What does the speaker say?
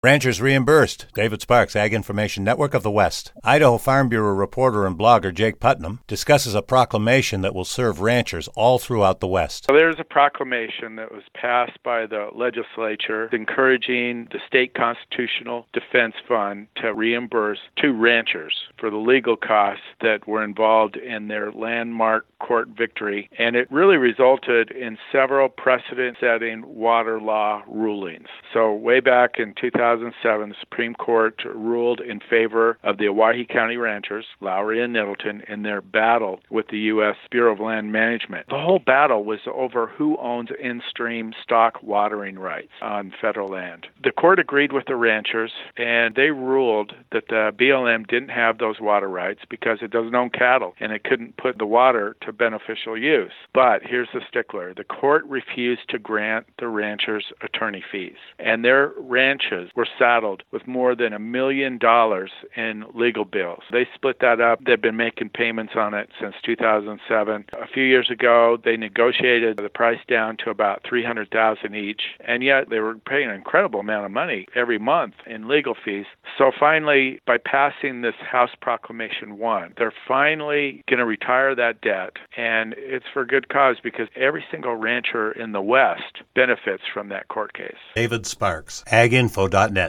Ranchers reimbursed. David Sparks, Ag Information Network of the West. Idaho Farm Bureau reporter and blogger Jake Putnam discusses a proclamation that will serve ranchers all throughout the West. There's a proclamation that was passed by the legislature encouraging the State Constitutional Defense Fund to reimburse to ranchers for the legal costs that were involved in their landmark court victory. And it really resulted in several precedent-setting water law rulings. So way back in 2007, the Supreme Court ruled in favor of the Owyhee County ranchers, Lowry and Middleton, in their battle with the U.S. Bureau of Land Management. The whole battle was over who owns in-stream stock watering rights on federal land. The court agreed with the ranchers, and they ruled that the BLM didn't have those water rights because it doesn't own cattle, and it couldn't put the water to beneficial use. But here's the stickler. The court refused to grant the ranchers attorney fees, and their ranches were saddled with more than $1 million in legal bills. They split that up. They've been making payments on it since 2007. A few years ago, they negotiated the price down to about $300,000 each, and yet they were paying an incredible amount of money every month in legal fees. So finally, by passing this House Proclamation 1, they're finally going to retire that debt, and it's for good cause because every single rancher in the West benefits from that court case. David Sparks, aginfo.net.